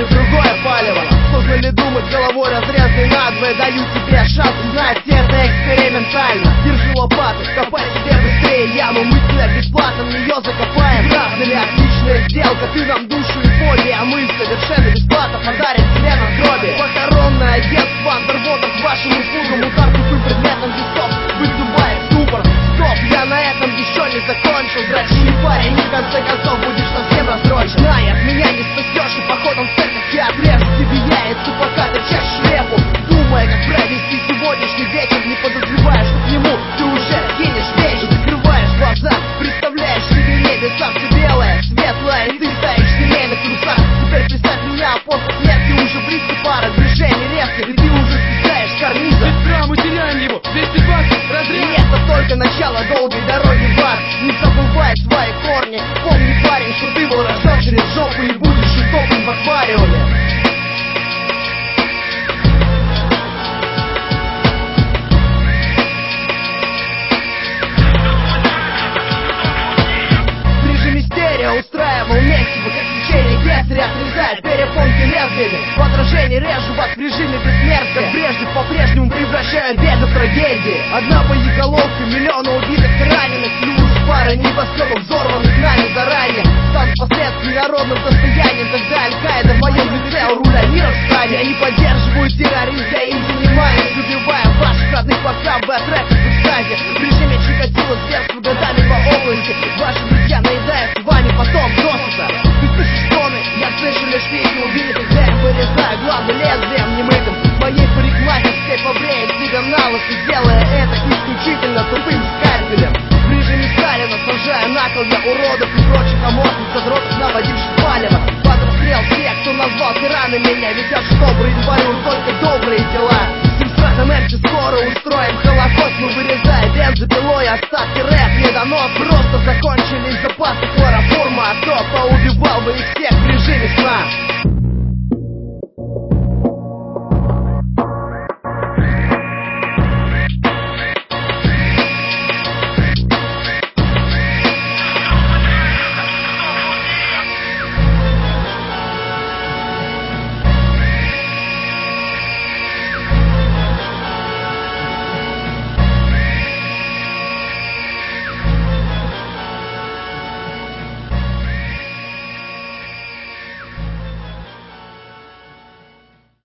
или другое палево. Сложно ли думать головой разрезанной надвое? Даю тебе шанс узнать это экспериментально. Держи лопату, копай себе быстрее яму. Мы тебя бесплатно в нее закопаем. Правда ли отличная сделка? Ты нам душу и фобии, а мы совершенно бесплатно подарим тебе надгробие. Похоронное агентство андервотов к вашим услугам. Удар тупым предметом весов вызывает ступор. Стоп, я на этом еще не закончил. Дрочи, парень, и в конце концов будешь совсем расстроен. Знай, от меня не спасешь, и походом в церковь я отрежу тебе яйца, пока ты чешешь репу. Думая, как провести сегодняшний вечер, не подозревая, что к нему ты уже кинешь вечер. Закрываешь глаза, представляешь себе небеса, все белое, светлое, и ты стоишь в семейных трусах. Теперь представь меня, а после смерти уже близко пара движений резких, и ты уже спускаешь с карниза. Без драм теряем его, 220 разряд. И это только начало долгой дороги в ад. Не забывай свои корни. Помни, парень, что ты был рожден через жопу и будешь утоплен в аквариуме. Устраивал Мексику, как течение кесаря отрезает перепонки лезвиями. В отражении режу вас в режиме бессмертия. Как прежде, по-прежнему превращаю беды в трагедии. Одна боеголовка, миллионы убитых и раненых, плюс пара небоскребов, взорванных нами заранее. Станут впоследствии народным достоянием, когда Аль-Каида в моем лице у руля мира встанет. Я не поддерживаю терроризм, я им занимаюсь, убивая ваших родных по треках в экстазе. В режиме Чикатило зверств годами по области. Ваши друзья наедаются вами потом досыта. Ты слышишь стоны, я слышу лишь песни убитых, когда я вырезаю главы лезвием немытым. Моей парикмахерской побреет тебя на лысо, делая это исключительно тупым скальпелем. В режиме Сталина сажая на кол я уродов и прочих аморфных задротов, наводивших палево. Под расстрел всех, кто назвал тираны меня, ведь я же добрый, творю только добрые дела. Всем странам эмчи скоро устроим холокост. Мы вырезая бензопилой остатки рэп не дано. Просто закончились запасы хлороформа, а то поубивал бы их всех в режиме сна.